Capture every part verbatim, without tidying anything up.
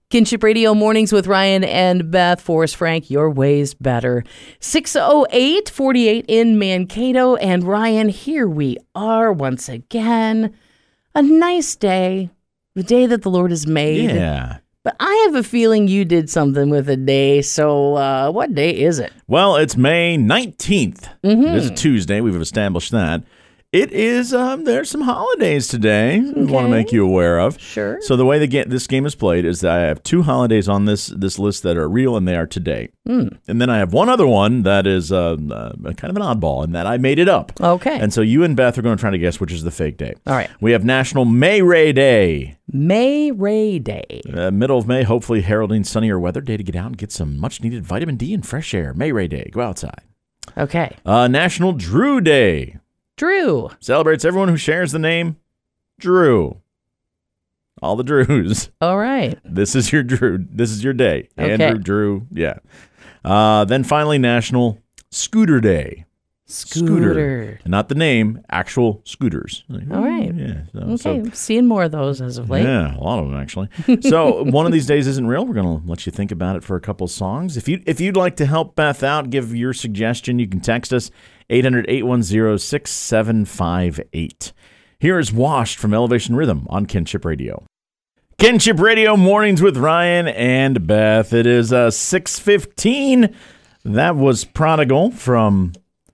Kinship Radio Mornings with Ryan and Beth. Forrest Frank, your way's better. six oh eight, forty-eight in Mankato. And Ryan, here we are once again. A nice day. The day that the Lord has made. Yeah. But I have a feeling you did something with a day. So uh, what day is it? Well, it's May nineteenth. Mm-hmm. It is a Tuesday. We've established that. It is, um, there's some holidays today I want to make you aware of. Sure. So the way the ga- this game is played is that I have two holidays on this this list that are real, and they are today. Mm. And then I have one other one that is uh, uh, kind of an oddball, in that I made it up. Okay. And so you and Beth are going to try to guess which is the fake day. All right. We have National May Ray Day. May Ray Day. Uh, middle of May, hopefully heralding sunnier weather. Day to get out and get some much-needed vitamin D and fresh air. May Ray Day. Go outside. Okay. Uh, National Drew Day. Drew. Celebrates everyone who shares the name Drew. All the Drews. All right. This is your Drew. This is your day. Okay. Andrew, Drew. Yeah. Uh, then finally, National Scooter Day. Scooter. Not the name, actual scooters. All right. Yeah. So, Okay. so- Seeing more of those as of late. Yeah, a lot of them actually. So one of these days isn't real. We're going to let you think about it for a couple of songs. If you if you'd like to help Beth out, give your suggestion, you can text us eight hundred, eight one zero, six seven five eight. Here is Washed from Elevation Rhythm on Kinship Radio. Kinship Radio Mornings with Ryan and Beth. It is uh, six fifteen. That was Prodigal from...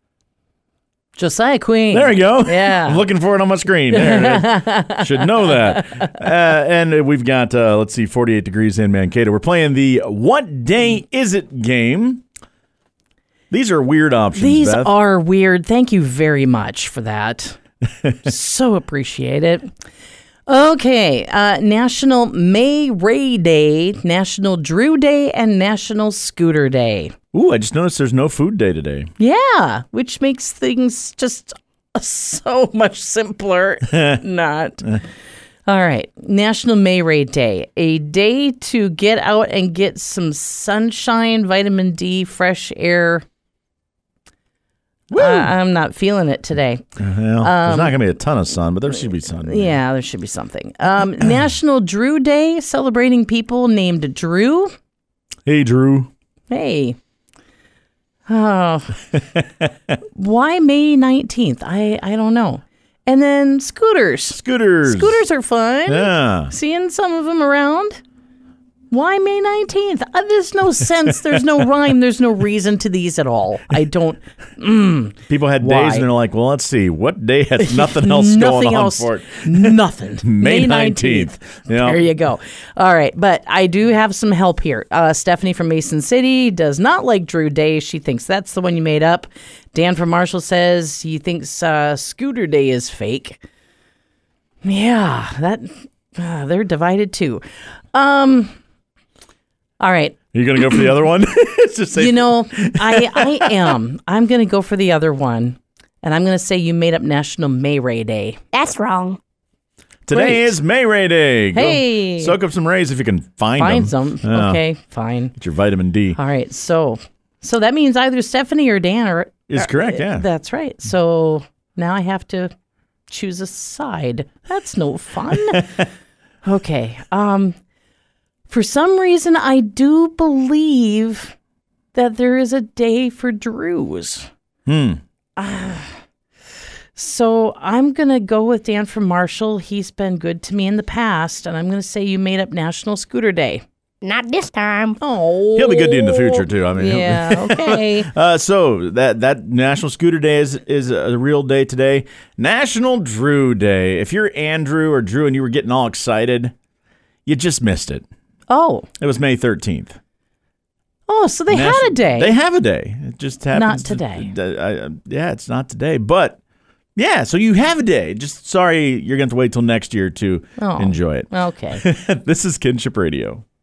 Josiah Queen. There you go. Yeah. I'm looking for it on my screen. There it is. Should know that. Uh, and we've got, uh, let's see, forty-eight degrees in Mankato. We're playing the What Day Is It game. These are weird options, These Beth. are weird. Thank you very much for that. So appreciate it. Okay. Uh, National May Ray Day, National Drew Day, and National Scooter Day. Ooh, I just noticed there's no food day today. Yeah, which makes things just so much simpler. Not. All right. National May Ray Day, a day to get out and get some sunshine, vitamin D, fresh air. Uh, I'm not feeling it today. Well, there's not going to be a ton of sun, but there should be sun. Yeah, there should be something. Um, National Drew Day, celebrating people named Drew. Hey, Drew. Hey. Oh. Why May nineteenth? I, I don't know. And then scooters. Scooters. Scooters are fun. Yeah. Seeing some of them around. Why May nineteenth? Uh, there's no sense. There's no rhyme. There's no reason to these at all. I don't. Mm, People had Why? days and they're like, well, let's see. What day has nothing else nothing going else, on for it? Nothing. May nineteenth. Yeah. There you go. All right. But I do have some help here. Uh, Stephanie from Mason City does not like Drew Day. She thinks that's the one you made up. Dan from Marshall says he thinks uh, Scooter Day is fake. Yeah, that uh, they're divided too. Um. All right. Are you going to go for the other one? It's just You know, I I am. I'm going to go for the other one. And I'm going to say you made up National May Ray Day. That's wrong. Today Great. is May Ray Day. Go Hey. soak up some rays if you can find, Find them. some. Yeah. Okay, fine. Get your vitamin D. All right. So so that means either Stephanie or Dan are... Is are- correct, yeah. That's right. So now I have to choose a side. That's no fun. Okay. Um... For some reason, I do believe that there is a day for Drews. Hmm. Uh, so I'm going to go with Dan from Marshall. He's been good to me in the past, and I'm going to say you made up National Scooter Day. Not this time. Oh. He'll be good to you in the future, too. I mean, he'll- Yeah, okay. Uh, so that that National Scooter Day is is a real day today. National Drew Day. If you're Andrew or Drew and you were getting all excited, you just missed it. Oh. It was May thirteenth. Oh, so they Nation- had a day. They have a day. It just happens. Not to- today. uh, uh, yeah, it's not today. But, yeah, so you have a day. Just sorry you're going to have to wait till next year to Oh. enjoy it. Okay. This is Kinship Radio.